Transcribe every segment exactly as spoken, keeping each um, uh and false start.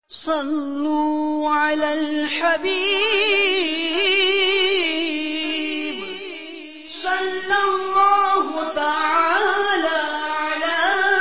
صلوا على الحبيب صلى الله تعالى على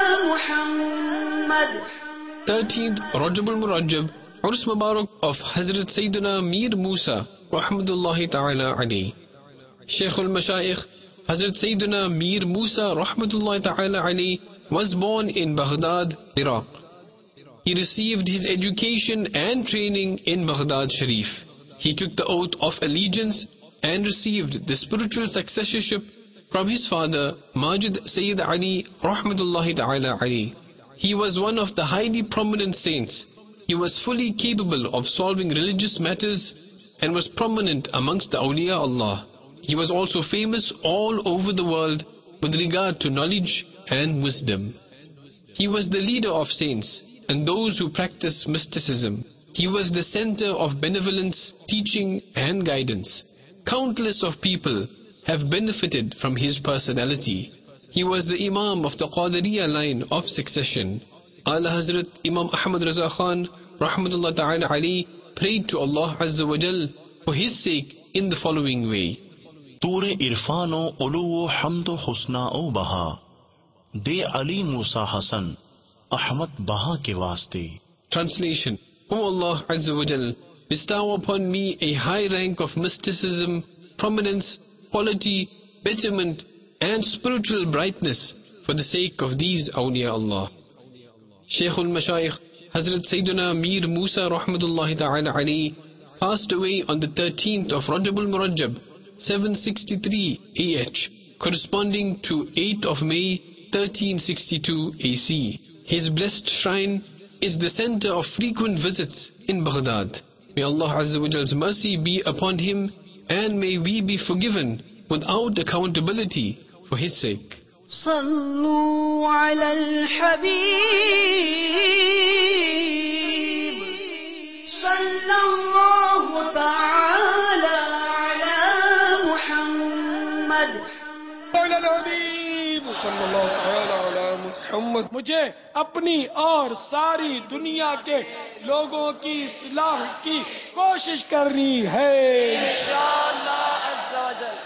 محمد. thirteenth Rajab al-Murajjab, Urs Mubarak of Hazrat Sayyidina Mir Musa Rahmatullahi Ta'ala alayhi. Shaykh al-Mashayikh Hazrat Sayyidina Mir Musa Rahmatullahi Ta'ala alayhi was born in Baghdad, Iraq. He received his education and training in Baghdad Sharif. He took the oath of allegiance and received the spiritual successorship from his father Majid Sayyid Ali Rahmatullahi Ta'ala alayhi. He was one of the highly prominent saints. He was fully capable of solving religious matters and was prominent amongst the awliya Allah. He was also famous all over the world with regard to knowledge and wisdom. He was the leader of saints and those who practice mysticism. He was the center of benevolence, teaching and guidance. Countless of people have benefited from his personality. He was the Imam of the Qadiriya line of succession. Ala Hazrat Imam Ahmad Raza Khan Rahmatullah Ta'ala Ali prayed to Allah Azza wa Jal for his sake in the following way. Ture irfano uluwo hamdo husna o baha de Ali Musa Hasan Ahmad Baha ke vaste. Translation: O Allah Azza wa Jal, bestow upon me a high rank of mysticism, prominence, quality, betterment and spiritual brightness for the sake of these awliya Allah. Shaykh al-Mashayikh Hazrat Sayyidina Mir Musa Rahmatullahi Ta'ala alayhi passed away on the thirteenth of Rajab al-Murajjab, seven sixty-three A H, corresponding to eighth of May thirteen sixty-two A C. His blessed shrine is the center of frequent visits in Baghdad. May Allah Azza wa Jal's mercy be upon him and may we be forgiven without accountability for his sake. صلوا على الحبيب صلى الله تعالى على محمد. على الحبيب صلى الله تعالى على محمد. मुझे अपनी और सारी दुनिया के लोगों की इस्लाह की कोशिश करनी है इंशाअल्लाह अज़्ज़ा वजल.